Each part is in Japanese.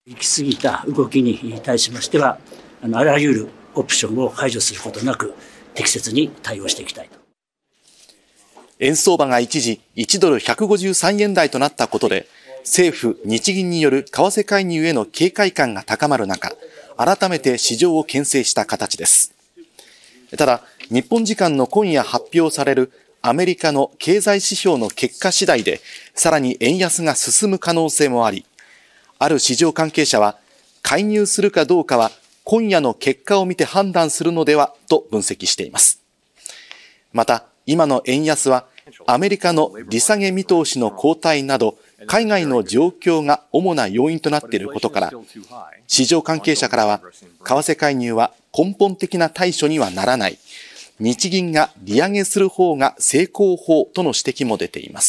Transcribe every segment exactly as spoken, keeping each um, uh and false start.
行き過ぎた動きに対しましては、あのあらゆるオプションを排除することなく、適切に対応していきたいと。 円相場が一時いちドルひゃくごじゅうさんえん台となったことで、政府・日銀による為替介入への警戒感が高まる中、改めて市場を牽制した形です。ただ、日本時間の今夜発表されるアメリカの経済指標の結果次第で、さらに円安が進む可能性もあり、ある市場関係者は、介入するかどうかは今夜の結果を見て判断するのではと分析しています。また、今の円安はアメリカの利下げ見通しの後退など海外の状況が主な要因となっていることから、市場関係者からは為替介入は根本的な対処にはならない、日銀が利上げする方が成功法との指摘も出ています。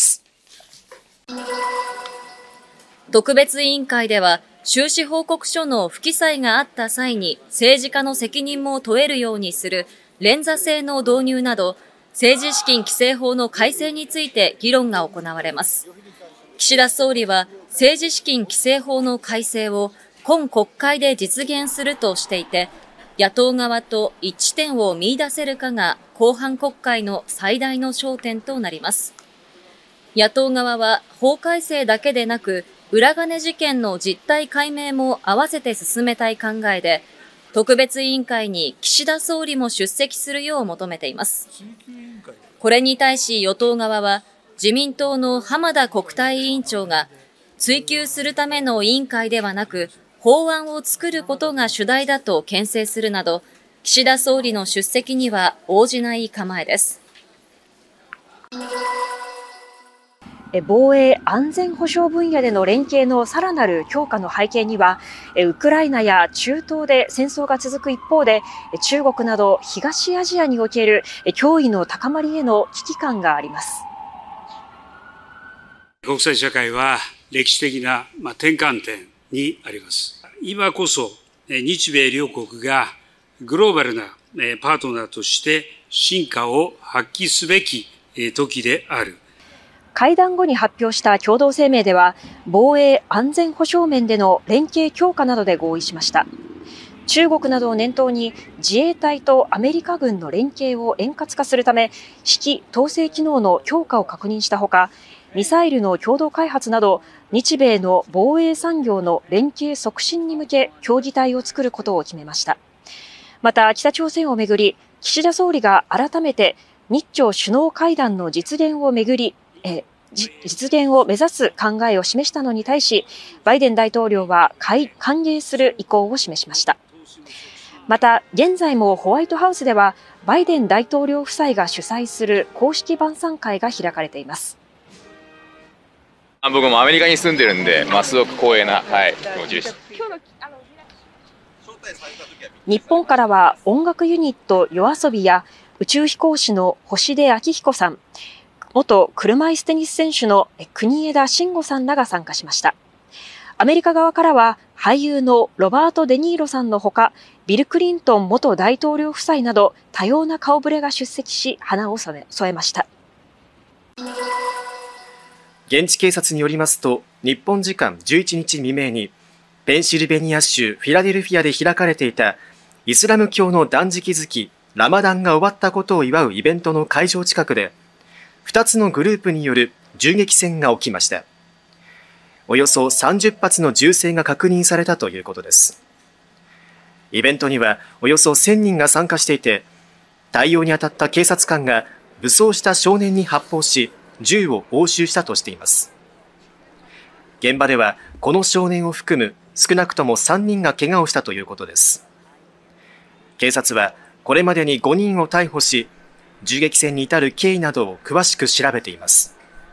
特別委員会では収支報告書の不記載があった際に政治家の責任も問えるようにする連座制の導入など、政治資金規正法の改正について議論が行われます。岸田総理は政治資金規正法の改正を今国会で実現するとしていて、野党側と一致点を見出せるかが後半国会の最大の焦点となります。野党側は法改正だけでなく、裏金事件の実態解明も合わせて進めたい考えで、特別委員会に岸田総理も出席するよう求めています。これに対し与党側は、自民党の浜田国対委員長が、追及するための委員会ではなく、法案を作ることが主題だと牽制するなど、岸田総理の出席には応じない構えです。 防衛安全保障分野での連携のさらなる強化の背景には、ウクライナや中東で戦争が続く一方で、中国など東アジアにおける脅威の高まりへの危機感があります。 国際社会は歴史的な転換点にあります。今こそ日米両国がグローバルなパートナーとして真価を発揮すべき時である。 会談後に発表した共同声明では、防衛安全保障面での連携強化などで合意しました。中国などを念頭に自衛隊とアメリカ軍の連携を円滑化するため、指揮統制機能の強化を確認したほか、ミサイルの共同開発など、日米の防衛産業の連携促進に向け協議体を作ることを決めました。また、北朝鮮をめぐり、岸田総理が改めて日朝首脳会談の実現をめぐり、え実現を目指す考えを示したのに対し、バイデン大統領は歓迎する意向を示しました。また、現在もホワイトハウスでは、バイデン大統領夫妻が主催する公式晩餐会が開かれています。 僕もアメリカに住んでるんで、まあ、すごく光栄な、はい、気持ちでした。 日本からは音楽ユニットYOASOBIや宇宙飛行士の星出彰彦さん、元車椅子テニス選手の国枝慎吾さんらが参加しました。アメリカ側からは俳優のロバート・デ・ニーロさんのほか、ビル・クリントン元大統領夫妻など多様な顔ぶれが出席し、花を添えました。 現地警察によりますと、日本時間じゅういちにち未明に、ペンシルベニア州フィラデルフィアで開かれていたイスラム教の断食月ラマダンが終わったことを祝うイベントの会場近くで、ふたつのグループによる銃撃戦が起きました。およそさんじゅっぱつの銃声が確認されたということです。イベントにはおよそせんにんが参加していて、対応に当たった警察官が武装した少年に発砲し、銃を押収したとしています。現場ではこの少年を含む少なくともさんにんが怪我をしたということです。警察はこれまでにごにんを逮捕し、銃撃戦に至る経緯などを詳しく調べています。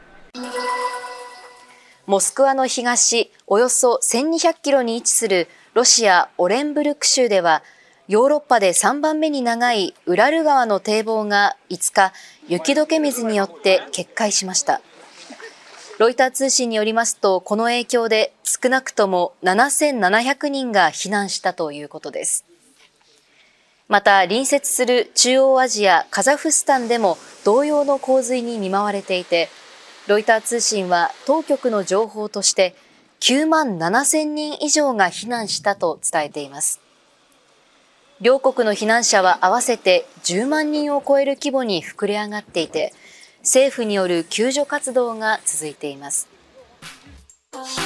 モスクワの東およそせんにひゃくキロに位置するロシア・オレンブルク州では、ヨーロッパでさんばんめに長いウラル川の堤防がいつか雪解け水によって決壊しました。ロイター通信によりますと、この影響で少なくともななせんななひゃくにんが避難したということです。また、隣接する中央アジアカザフスタンでも同様の洪水に見舞われていて、ロイター通信は当局の情報として、 きゅうまんななせんにん以上が避難したと伝えています。両国の避難者は合わせてじゅうまんにんを超える規模に膨れ上がっていて、政府による救助活動が続いています。